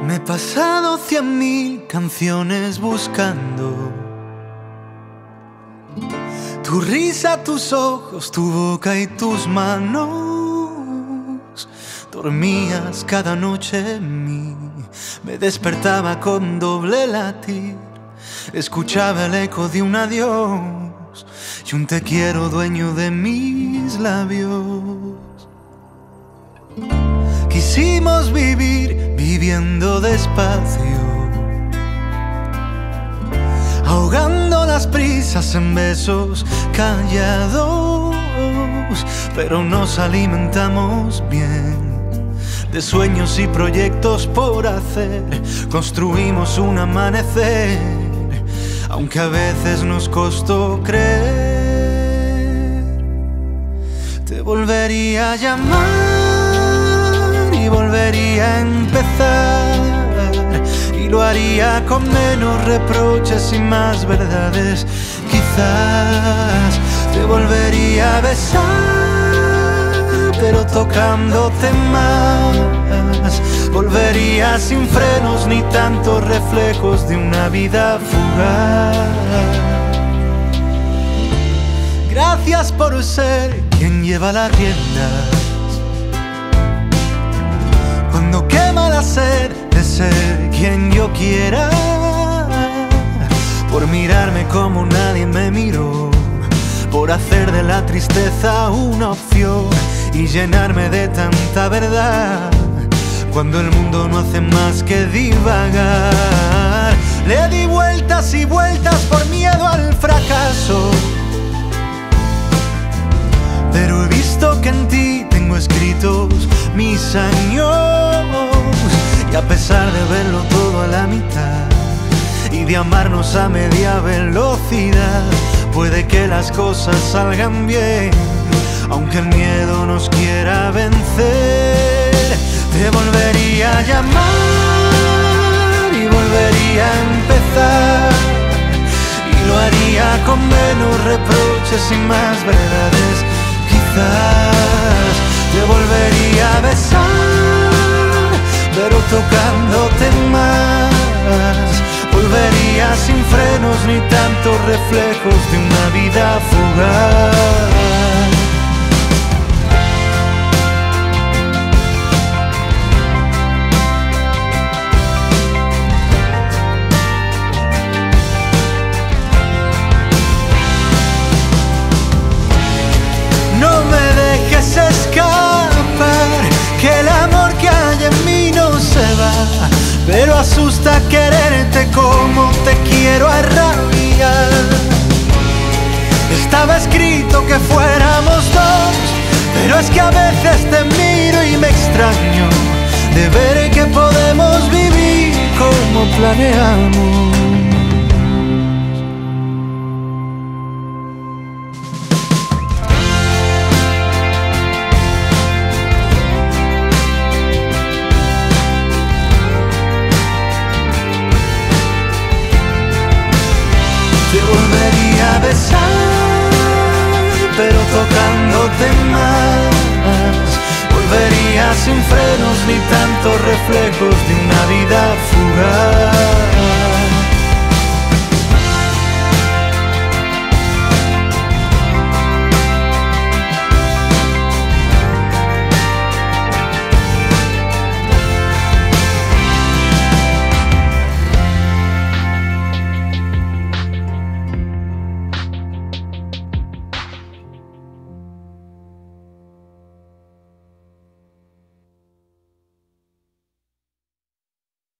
Me he pasado 100.000 canciones buscando tu risa, tus ojos, tu boca y tus manos. Dormías cada noche en mí, me despertaba con doble latir. Escuchaba el eco de un adiós y un te quiero dueño de mis labios. Quisimos vivir viviendo despacio, ahogando las prisas en besos callados, pero nos alimentamos bien de sueños y proyectos por hacer. Construimos un amanecer, aunque a veces nos costó creer. Te volvería a llamar y volvería a empezar, y lo haría con menos reproches y más verdades. Quizás te volvería a besar, pero tocándote más. Volvería sin frenos ni tantos reflejos de una vida fugaz. Gracias por ser quien lleva las riendas cuando quema la sed de ser quien yo quiera. Por mirarme como nadie me miró, por hacer de la tristeza una opción y llenarme de tanta verdad cuando el mundo no hace más que divagar. Le di vueltas y vueltas por miedo al fracaso, pero he visto que en ti tengo escritos mis años, y a pesar de verlo todo a la mitad y de amarnos a media velocidad, puede que las cosas salgan bien, aunque el miedo nos quiera vencer. Te volvería a llamar y volvería a empezar, y lo haría con menos reproches y más verdades. Quizás te volvería a besar, pero tocándote más. Volvería sin frenos ni tantos reflejos de una vida fugaz. No me dejes escapar, que el amor que hay en mí no se va, pero asusta quererte como te quiero a rabiar. Estaba escrito que fuéramos dos, pero es que a veces te miro y me extraño de ver que podemos vivir como planeamos. Te volvería a besar, pero tocándote más. Volvería sin frenos ni tantos reflejos de una vida fugaz.